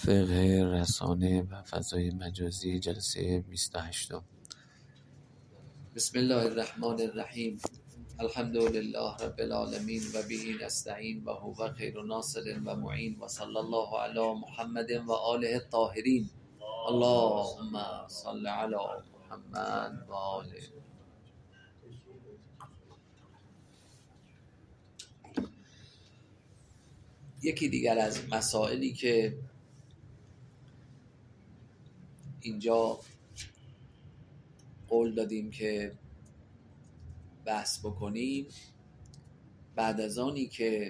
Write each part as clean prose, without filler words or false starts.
فقه رسانه و فضای مجازی جلسه 28. بسم الله الرحمن الرحیم. الحمد لله رب العالمین و به نستعین و هو خیر ناصر و معین و صلی الله علی محمد و آله الطاهرین. اللهم صل علی محمد و آله. یکی دیگر از مسائلی که اینجا قول دادیم که بحث بکنیم، بعد از آنی که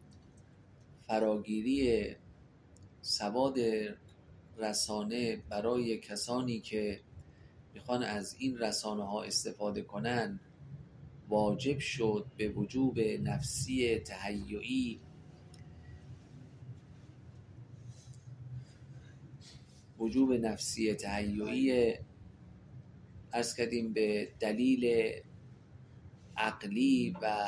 فراگیری سواد رسانه برای کسانی که میخوان از این رسانه ها استفاده کنن واجب شد به وجوب نفسی تهیعی، وجوب نفسی تهیعی عرض کردیم به دلیل عقلی و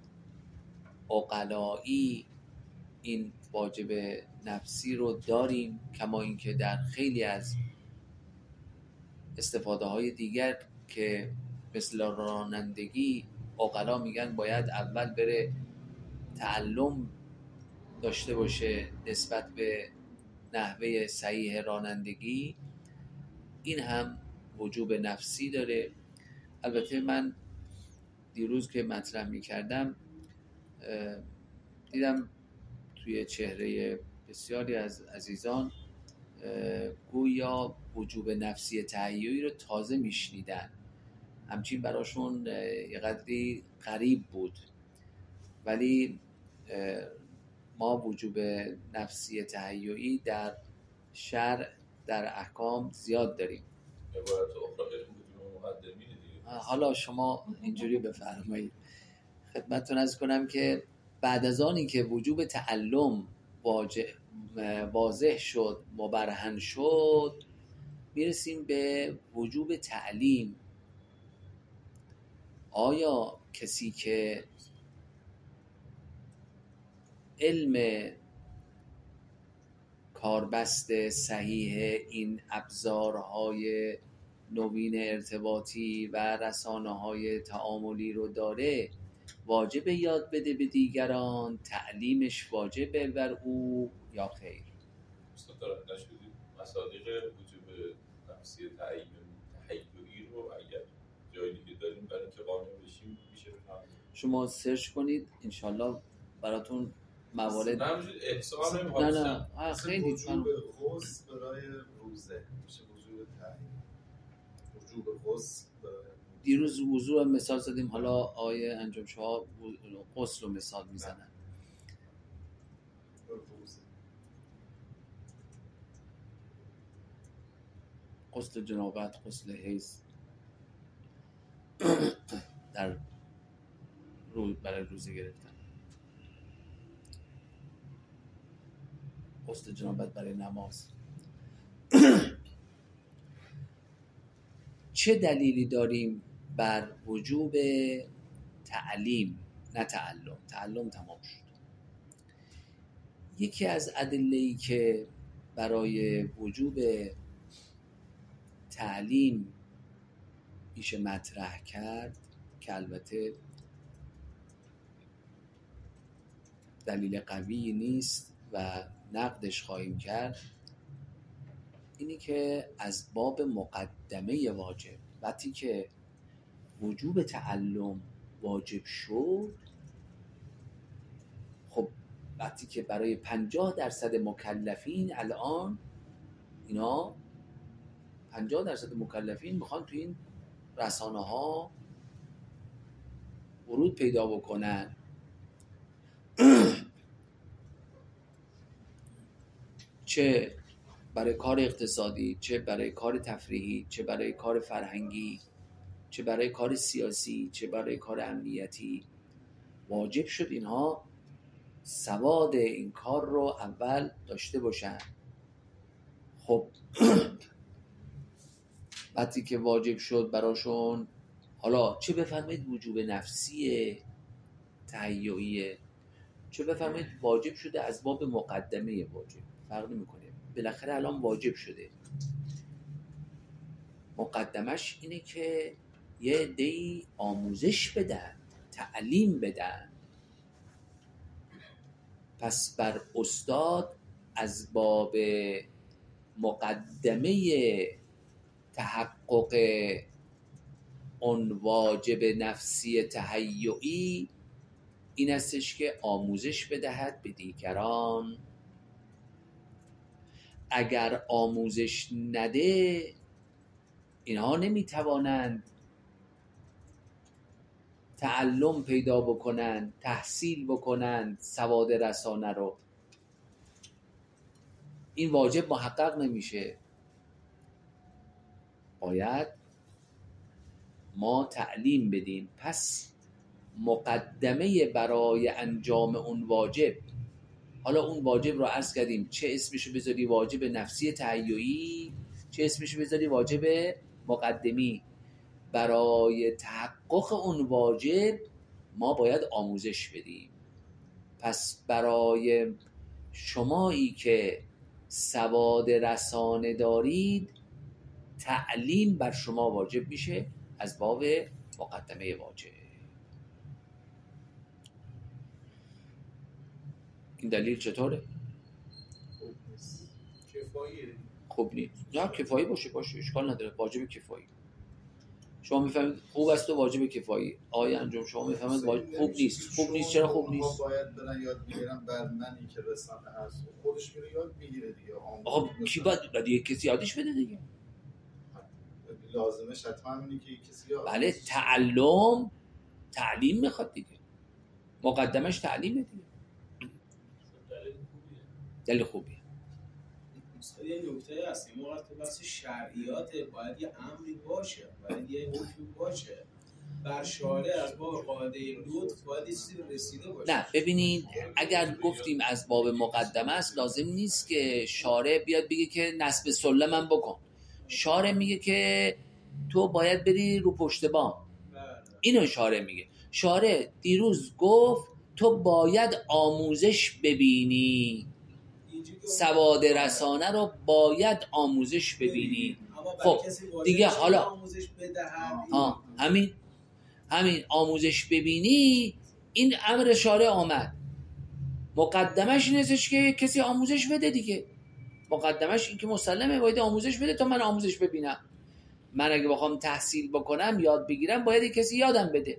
عقلایی این واجب نفسی رو داریم، کما اینکه در خیلی از استفاده های دیگر که مثل رانندگی عقلا میگن باید اول بره تعلم داشته باشه نسبت به نحوه صحیح رانندگی، این هم وجوب نفسی داره. البته من دیروز که مطرح میکردم دیدم توی چهره بسیاری از عزیزان گویا وجوب نفسی تهیعی رو تازه میشنیدن، همچین براشون یه قدری غریب بود، ولی ما وجوب نفسی تهیعی در شرع در احکام زیاد داریم. حالا شما اینجوری بفرمایید. خدمتتون عرض کنم که بعد از آنی که وجوب تعلم واضح شد، مبرهن شد، میرسیم به وجوب تعلیم. آیا کسی که علم کاربست صحیح این ابزارهای نوین ارتباطی و رسانه‌های تعاملی رو داره واجب یاد بده به دیگران؟ تعلیمش واجبه بر او یا خیر؟ مستطرد نشدید مصادیق وجوب نفسی تهیعی رو اگر جایی دیگه داریم برای اینکه قانع بشیم میشه بفهمید. شما سرچ کنید انشالله براتون موارد. نه خیلی وجوب غسل برای روزه میشه وجوب تعیین، وجوب غسل دیروز وضوء مثال زدیم، حالا آیه انجام شاه غسل رو مثال میزنن. غسل جنابت، غسل حیض در برای روزه گرفتن، غسل جنابت برای نماز. چه دلیلی داریم بر وجوب تعلیم؟ نه تعلم، تعلم تمام شد. یکی از ادله‌ای که برای وجوب تعلیم میشه مطرح کرد که البته دلیل قوی نیست و نقدش خواهیم کرد، اینی که از باب مقدمه واجب، وقتی که وجوب تعلم واجب شد، خب وقتی که برای 50% مکلفین الان اینا 50% مکلفین میخوان تو این رسانه ها ورود پیدا بکنن، چه برای کار اقتصادی، چه برای کار تفریحی، چه برای کار فرهنگی، چه برای کار سیاسی، چه برای کار امنیتی، واجب شد اینها سواد این کار رو اول داشته باشن. خب وقتی که واجب شد براشون، حالا چه بفرمایید وجوب نفسی تهیعیه، چه بفرمایید واجب شده از باب مقدمه واجب، فرق نمی‌کنه. بالاخره الان واجب شده. مقدمش اینه که یه عده‌ای آموزش بدن، تعلیم بدن. پس بر استاد از باب مقدمه تحقق اون واجب نفسی تهیعی این استش که آموزش بدهد به دیگران. اگر آموزش نده اینها نمیتوانند تعلم پیدا بکنند، تحصیل بکنند سواد رسانه رو. این واجب محقق نمیشه. باید ما تعلیم بدیم. پس مقدمه برای انجام اون واجب، حالا اون واجب رو عرض کردیم چه اسمشو بذاری واجب نفسی تهیعی، چه اسمشو بذاری واجب مقدمی. برای تحقق اون واجب ما باید آموزش بدیم. پس برای شمایی که سواد رسانه دارید تعلیم بر شما واجب میشه از باب مقدمه واجب. این دلیل چطوره؟ خوب نیست. کفاییه. خوب نیست. نه کفایی باشه اشکال نداره. واجب کفایی. شما میفهمید خوب است و واجب کفایی. آیا انجام شما میفهمید خوب نیست. خوب نیست. چرا خوب نیست؟ باید برن یاد بگیرن. بر منی که رسانه هست خودش میره یاد میگیره دیگه. آقا کی باید یه کسی یادش بده دیگه؟ لازمش حتما اینه که کسی یاد. بله تعلیم میخواد دیگه. مقدمش تعلیمه دیگه. دلیل خوبیه. مثلا یه نکته هست این موقع تو بحث شرعیات باید یه امری باشه، باید یه حکمی باشه. بر شارع از باب قاعده لطف باید یه چیزی رسیده باشه. نه ببینید اگر گفتیم از باب مقدمه است لازم نیست که شارع بیاد بگه که نصب سلمم بکن. شارع میگه که تو باید بری رو پشت بام. اینو شارع میگه. شارع دیروز گفت تو باید آموزش ببینی، سواد رسانه رو باید آموزش ببینی. خب دیگه حالا همین آموزش ببینی این امر شارع آمد. مقدمش این هستش که کسی آموزش بده دیگه. مقدمش این که مسلمه باید آموزش بده تا من آموزش ببینم. من اگه بخوام تحصیل بکنم یاد بگیرم باید کسی یادم بده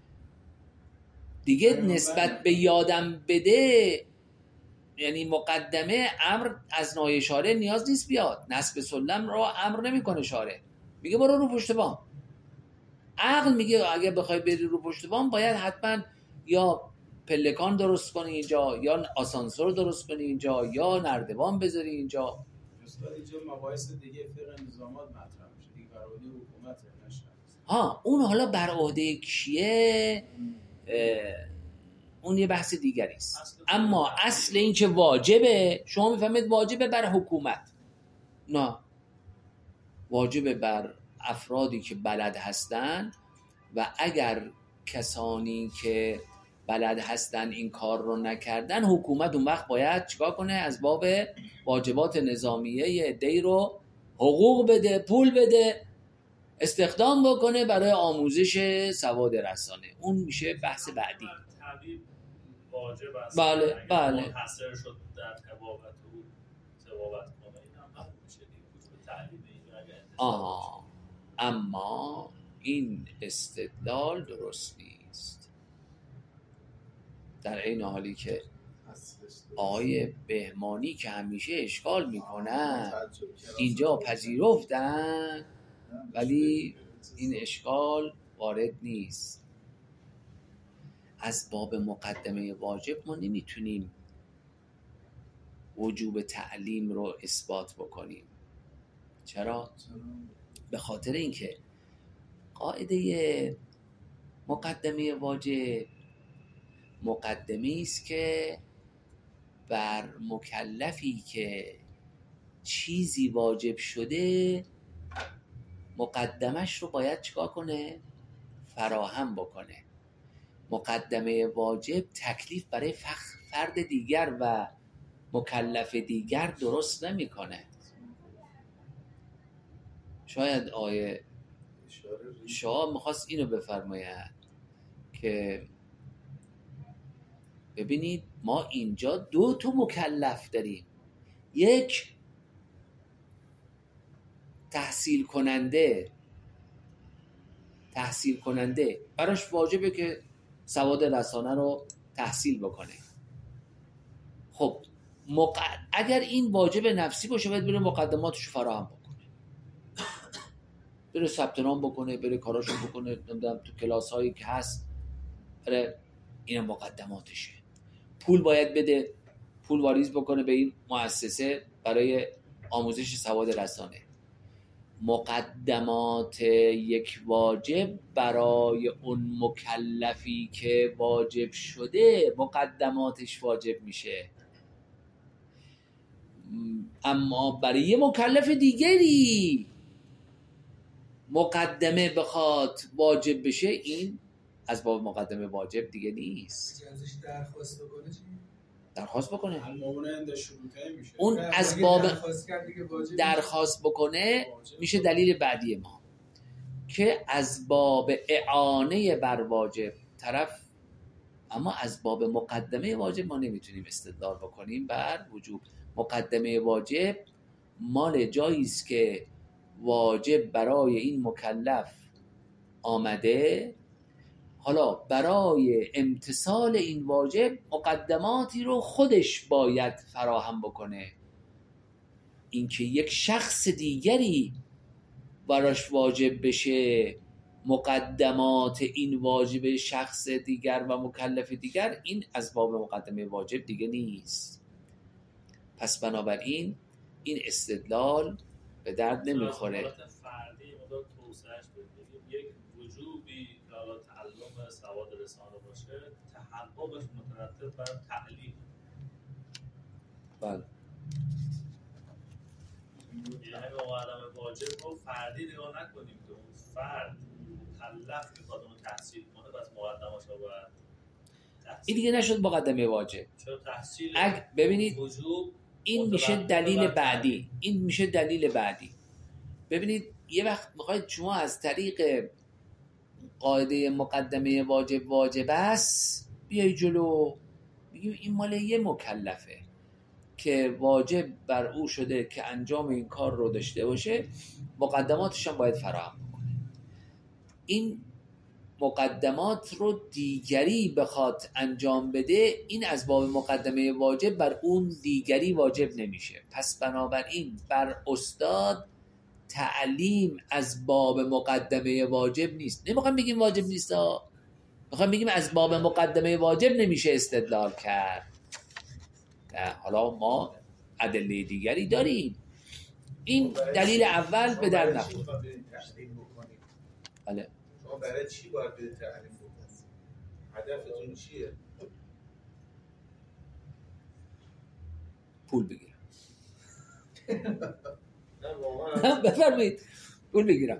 دیگه. نسبت به یادم بده یعنی مقدمه امر از نای شارع نیاز نیست بیاد. نصب سلم رو امر نمیکنه شارع، میگه برو رو پشت بام. عقل میگه اگه بخوای بری رو پشت بام باید حتما یا پلکان درست کنی اینجا، یا آسانسور درست کنی اینجا، یا نردبان بذاری اینجا. استاد اینجا مباحث دیگه فقه نظامات مطرح میشه دیگه، بر عهده حکومت نشه. اون حالا بر عهده کیه اون یه بحث دیگری است. اما اصل این که واجبه، شما میفهمید واجبه بر حکومت، نه واجبه بر افرادی که بلد هستن. و اگر کسانی که بلد هستن این کار رو نکردن، حکومت اون وقت باید چیکار کنه؟ از باب واجبات نظامیه یه عده‌ای رو حقوق بده، پول بده، استخدام بکنه برای آموزش سواد رسانه. اون میشه بحث بعدی. واجب است. بله منحصر شد در تبابت و تبابت کنه این هم معلوم میشه دیگه. تعلیم این اما این استدلال درست نیست. در این حالی که آقای بهمانی که همیشه اشکال میکنن اینجا پذیرفتن، ولی این اشکال وارد نیست. از باب مقدمه واجب ما نمیتونیم وجوب تعلیم رو اثبات بکنیم. چرا؟ به خاطر اینکه قاعده مقدمه واجب مقدمه است که بر مکلفی که چیزی واجب شده مقدمش رو باید چیکار کنه؟ فراهم بکنه. مقدمه واجب تکلیف برای فرد دیگر و مکلف دیگر درست نمیکنه. شاید آیه شاه میخواست اینو بفرماید که ببینید ما اینجا 2 مکلف داریم. یک تحصیل کننده براش واجبه که سواد رسانه رو تحصیل بکنه. خب اگر این واجب نفسی باشه باید بره مقدماتش فراهم بکنه، بره ثبت نام بکنه، بره کاراشو بکنه، نمیدونم تو کلاس هایی که هست بره، این مقدماتشه. پول باید بده، پول واریز بکنه به این مؤسسه برای آموزش سواد رسانه. مقدمات یک واجب برای اون مکلفی که واجب شده مقدماتش واجب میشه، اما برای یه مکلف دیگری مقدمه بخواد واجب بشه، این از باب مقدمه واجب دیگه نیست. ازش درخواست بکنه. میشه. اون از باب درخواست بکنه میشه دلیل بعدی ما که از باب اعانه بر واجب طرف، اما از باب مقدمه واجب ما نمیتونیم استدلال بکنیم بر وجوب. مقدمه واجب مال جایی است که واجب برای این مکلف آمده، حالا برای امتثال این واجب مقدماتی رو خودش باید فراهم بکنه. اینکه یک شخص دیگری براش واجب بشه مقدمات این واجب شخص دیگر و مکلف دیگر، این از باب مقدمه واجب دیگه نیست. پس بنابراین این استدلال به درد نمیخوره. یک وجوبی که حالا تعلم سواد رسانه باشه، تحققش مترتب بر تعلیم. بله. یعنی مقدمه واجب رو فردی نگاه نکنیم که اون فرد مکلف میخواد اون تحصیل کنه، بس مقدماش رو باید تحصیل. این دیگه نشد مقدمه واجب. چرا تحصیل ببینید وجوب این میشه دلیل بعدی. این میشه دلیل بعدی. ببینید یه وقت میخواید شما از طریق قاعده مقدمه واجب است بیای جلو بگیم این مال یه مکلفه که واجب بر او شده که انجام این کار رو داشته باشه، مقدماتش هم باید فراهم بکنه. این مقدمات رو دیگری بخواد انجام بده، این از باب مقدمه واجب بر اون دیگری واجب نمیشه. پس بنابراین بر استاد تعلیم از باب مقدمه واجب نیست. نمیخوام بگیم واجب نیست، میخوام بگیم از باب مقدمه واجب نمیشه استدلال کرد. حالا ما ادله دیگری داریم. این دلیل اول به در نخورد. بله. شما برای چی باید به تعلیم بکنید؟ هدفتون چیه؟ پول بگیرم. نه واقعا بفرمایید. پول بگیرم.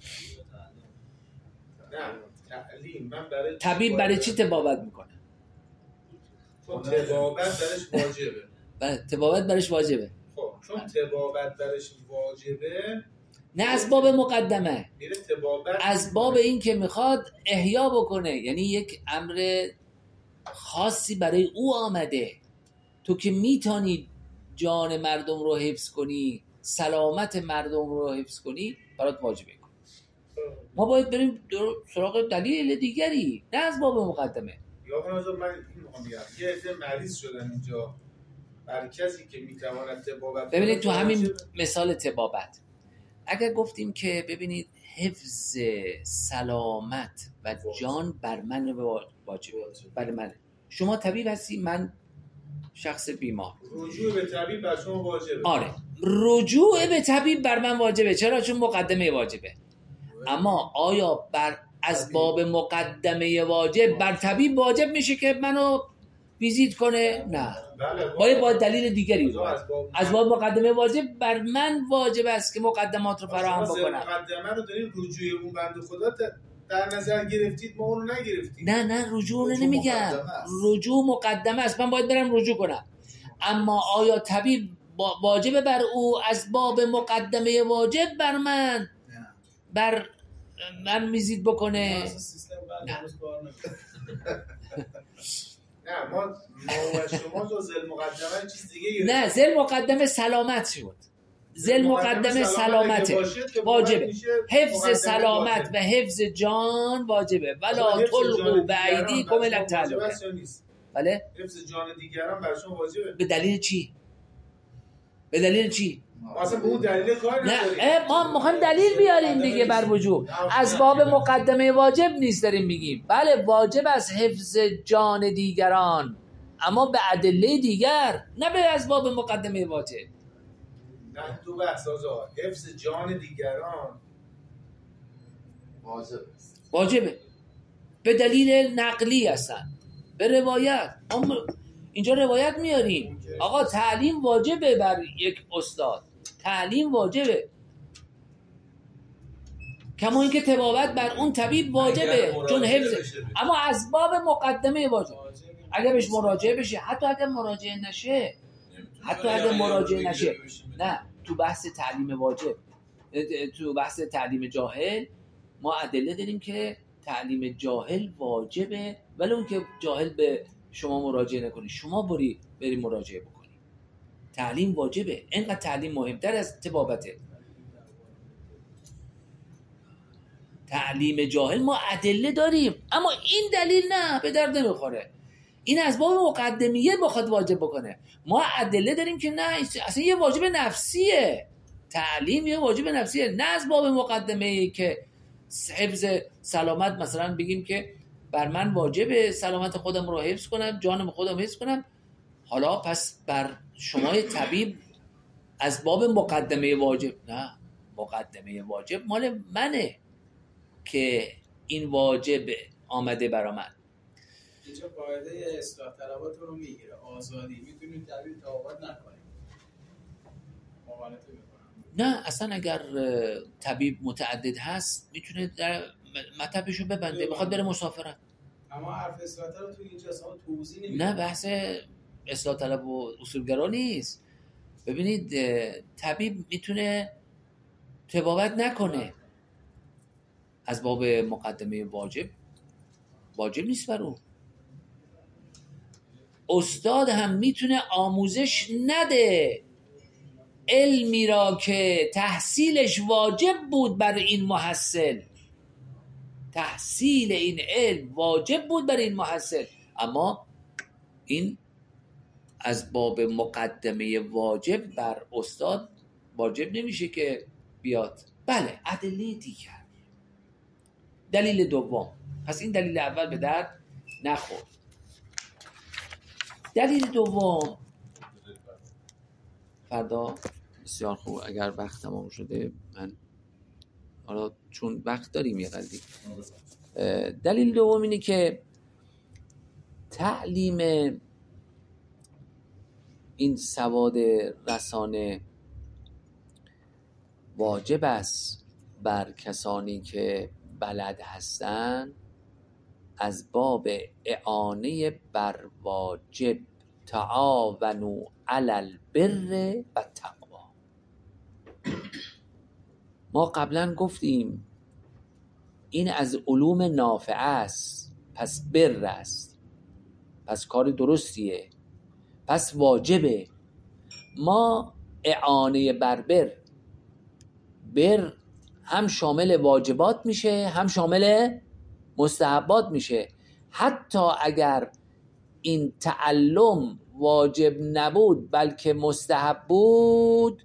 نه تعلیم من برای طبیب برای چی طبابت میکنه؟ چون طبابت برش واجبه. بله، طبابت برش واجبه. خب چون طبابت برش واجبه، نه از باب مقدمه، میره طبابت از باب این که میخواد احیا بکنه، یعنی یک امر خاصی برای او آمده. تو که میتونی جان مردم رو حفظ کنی، سلامت مردم رو حفظ کنی، برات واجبه کن. ما باید بریم سراغ دلیل دیگری، نه از باب مقدمه. یا من این میخوام بگم یه عده مریض شدن اینجا، مرکزی که میتواند طبابت. ببینید تو همین مثال طبابت اگر گفتیم که ببینید حفظ سلامت و جان بر من واجبه، بر من. شما طبیب هستی، من شخص بیمار، رجوع به طبیب بر شما واجبه. آره، رجوع به طبیب بر من واجبه. چرا؟ چون مقدمه واجبه. اما آیا از باب مقدمه واجب بر طبیب واجب میشه که منو ویزیت کنه؟ نه. باید دلیل دیگری رو از باب مقدمه واجب بر من واجب است که مقدمات رو فراهم بکنم. مقدمه رو دارین رجوع اون بنده خدا در نظر گرفتید، ما اون رو نگرفتیم. نه رجوع رو نمیگم، رجوع مقدمه است. من باید برم رجوع کنم. اما آیا طبیب واجبه بر او از باب مقدمه واجب بر من میزید بکنه؟ نه. نه ما و شما تو ذل مقدمه چیز دیگه نه ذل مقدمه سلامت شد. ذل مقدمه سلامته واجبه. حفظ سلامت و حفظ جان واجبه. ولا تلقوا بایدیکم الی التهلکه. بله؟ حفظ جان دیگران بر شما واجبه. به دلیل چی؟ به دلیل چی؟ اصلا به اون دلیل کار نداریم. نه ما میخوایم دلیل بیاریم دیگه بر وجوب. از باب مقدمه واجب نیست داریم میگیم. بله واجب از حفظ جان دیگران، اما به ادله دیگر، نه به از باب مقدمه واجب. نه تو بحث آزاد حفظ جان دیگران واجبه به دلیل نقلی هستن، به روایت. اینجا روایت میاریم آقا تعلیم واجبه بر یک استاد، تعلیم واجبه، کما اینکه طبابت بر اون طبیب واجبه چون حفظ، اما از باب مقدمه واجب. اگه بهش مراجعه بشه، حتی اگه مراجعه نشه، نه تو بحث تعلیم واجب، تو بحث تعلیم جاهل ما ادله داریم که تعلیم جاهل واجبه، ولی اون که جاهل به شما مراجعه نکنی، شما بری مراجعه بکنی. تعلیم واجبه، اینقدر تعلیم مهمتر از طبابته. تعلیم جاهل ما ادله داریم، اما این دلیل نه به درد نمیخوره. این از باب مقدمیه بخواد واجب بکنه. ما ادله داریم که نه، اصلا یه واجب نفسیه. تعلیم یه واجب نفسیه، نه از باب مقدمه که حفظ سلامت مثلا بگیم که بر من واجبه سلامت خودم رو حفظ کنم، جانم خودم حفظ کنم، حالا پس بر شما طبیب از باب مقدمه واجب. نه، مقدمه واجب مال منه که این واجب آمده برا من. اینجا قاعده اصلاح طلبات رو میگیره، آزادی، میتونید طبیب تعاقد نکنید. مقالطه میکنم. نه اصلا اگر طبیب متعدد هست میتونه در مطبشو ببنده، بخواد بره مسافرت. اما حرف اصلاح طلب تو اینجا اصلا توضیح نمیده. نه بحث اصلاح طلب و اصولگرا نیست. ببینید طبیب میتونه طبابت نکنه، از باب مقدمه واجب نیست بر اون. استاد هم میتونه آموزش نده علمی را که تحصیلش واجب بود بر این محصل، تحصیل این علم واجب بود بر این محصل، اما این از باب مقدمه واجب بر استاد واجب نمیشه که بیاد. بله ادله دیگر. دلیل دوم، پس این دلیل اول به درد نخورد. دلیل دوم فردا بسیار خوب، اگر وقت تمام شده من حالا چون وقت داریم یه قدری. دلیل دوم اینه که تعلیم این سواد رسانه واجب است بر کسانی که بلد هستند، از باب اعانه بر واجب. تعاونوا علی البر و تقوا. ما قبلا گفتیم این از علوم نافعه است، پس بر است، پس کار درستیه، پس واجبه. ما اعانه بر بر هم شامل واجبات میشه هم شامل مستحبات میشه. حتی اگر این تعلم واجب نبود بلکه مستحب بود،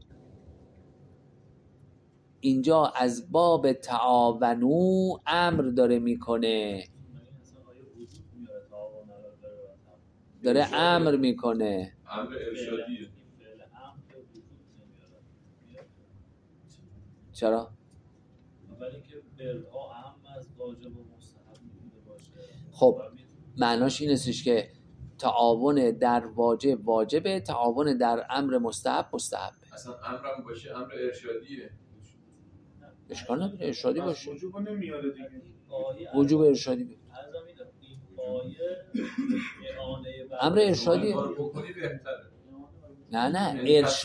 اینجا از باب تعاونو امر داره میکنه، داره امر میکنه. امر ارشادیه. چرا؟ اولی که برها اهم از واجب و مستحب بوده باشه. خب معناش این استش که تعاون در واجب واجبه، تعاون در امر مستحب مستحبه. اصلا امرم باشه امر ارشادیه. اشکال نداره ارشادی باشه. وجوب نمیاره دیگه. وجوب ارشادی بود. امر ارشادی. امر ارشادی. کارو بکنی بهتره. نه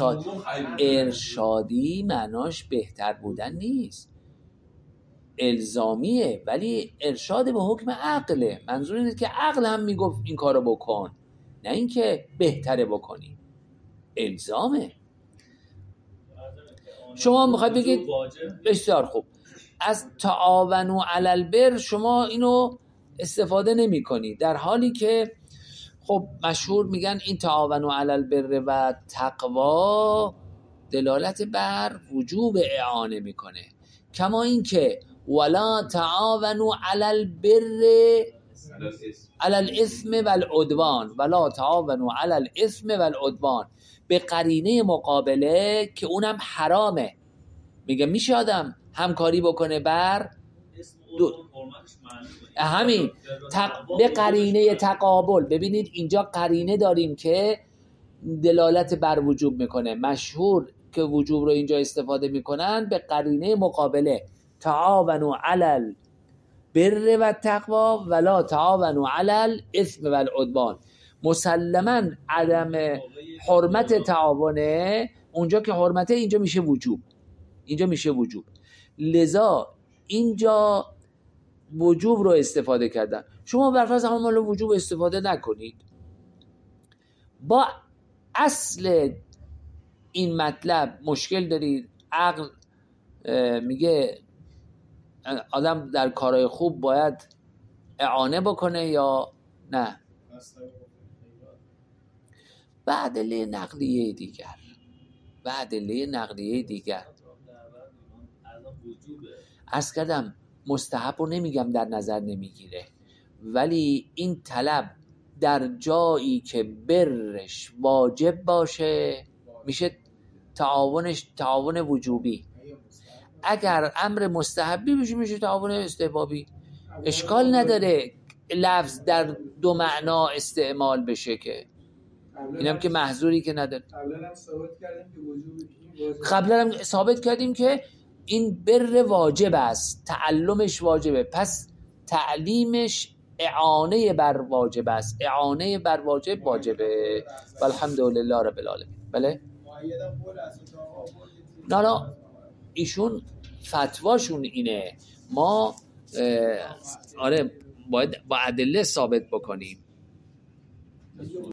ارشادی معناش بهتر بودن نیست، الزامیه، ولی ارشاد به حکم عقله. منظور اینه که عقل هم میگفت این کارو بکن، نه اینکه بهتره بکنی، الزامه. شما میخواید بگید بسیار خوب از تعاونوا علی البر شما اینو استفاده نمی کنی، در حالی که خب مشهور میگن این تعاونوا علی البر و تقوا دلالت بر وجوب اعانه میکنه، کما این که ولا تعاونوا علی البر علی الاثم والعدوان ولا تعاونوا علی الاثم والعدوان، به قرینه مقابله که اونم حرامه. میگه میشه آدم همکاری بکنه بر همین به قرینه تقابل. ببینید اینجا قرینه داریم که دلالت بر وجوب میکنه، مشهور که وجوب رو اینجا استفاده میکنن به قرینه مقابله، تعاونوا علی البر و تقوا ولا تعاونوا علی الاثم والعدوان. مسلما عدم حرمت تعاونه اونجا که حرمته اینجا میشه وجوب، اینجا میشه وجوب، لذا اینجا وجوب رو استفاده کردن. شما برفرض همون وجوب استفاده نکنید، با اصل این مطلب مشکل دارید. عقل میگه آدم در کارهای خوب باید اعانه بکنه یا نه؟ و ادله نقلیه دیگر عرض کردم مستحب رو نمیگم در نظر نمیگیره، ولی این طلب در جایی که برش واجب باشه میشه تعاون وجوبی. اگر امر مستحبی بشه میشه تعاون استحبابی. اشکال نداره لفظ در دو معنا استعمال بشه، که اینم که محظوری که نداره. قبلا هم ثابت کردیم که این بر واجب است، تعلمش واجبه، پس تعلیمش اعانه بر واجب است، اعانه بر واجب واجبه. والحمدلله رب العالمین. بله نه ایشون فتواشون اینه، ما آره باید با ادله ثابت بکنیم.